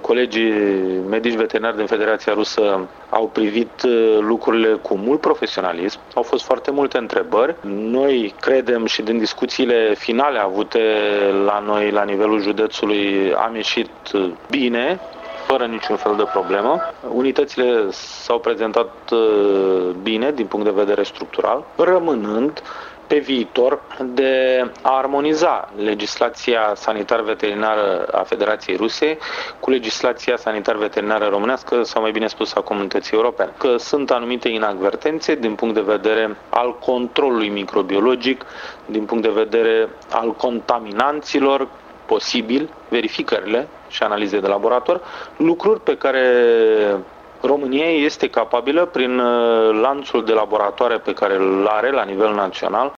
colegii medici veterinari din Federația Rusă au privit lucrurile cu mult profesionalism. Au fost foarte multe întrebări. Noi credem și din discuțiile finale avute la noi la nivelul județului am ieșit bine, fără niciun fel de problemă. Unitățile s-au prezentat bine din punct de vedere structural, rămânând pe viitor de a armoniza legislația sanitar-veterinară a Federației Ruse cu legislația sanitar-veterinară românească, sau mai bine spus a Comunității Europene. Că sunt anumite inadvertențe din punct de vedere al controlului microbiologic, din punct de vedere al contaminanților posibil, verificările și analize de laborator, lucruri pe care România este capabilă, prin lanțul de laboratoare pe care îl are la nivel național,